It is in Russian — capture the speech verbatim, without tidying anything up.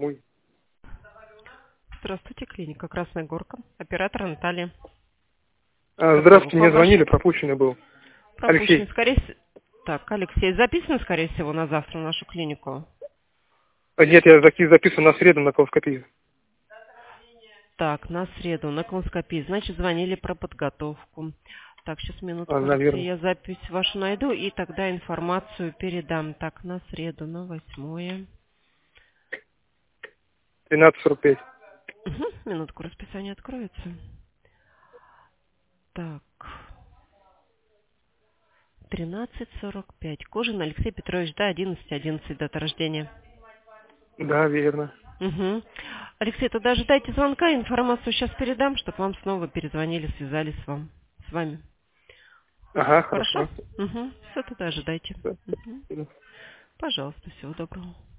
домой. Здравствуйте, клиника Красная Горка. Оператор Наталья. А, здравствуйте, мне звонили, пропущенный был. Пропущен, Алексей. скорее всего. Так, Алексей, записан, скорее всего, на завтра в нашу клинику? А, Нет, я заки- записан на среду на колоскопию. Так, на среду, на колоскопии. Значит, звонили про подготовку. Так, сейчас А, минутку, Алексей, наверное. я запись вашу найду и тогда информацию передам. Так, на среду, на восьмое. тринадцать сорок пять. Угу, минутку, расписание откроется. Так, тринадцать сорок пять. Кожин Алексей Петрович, да, одиннадцать одиннадцать, дата рождения. Да, верно. Угу. Алексей, тогда ожидайте звонка, информацию сейчас передам, чтобы вам снова перезвонили, связались с, вам, с вами. Ага, Хорошо? хорошо. Угу. Все, тогда ожидайте. Да, Угу. да. Пожалуйста, всего доброго.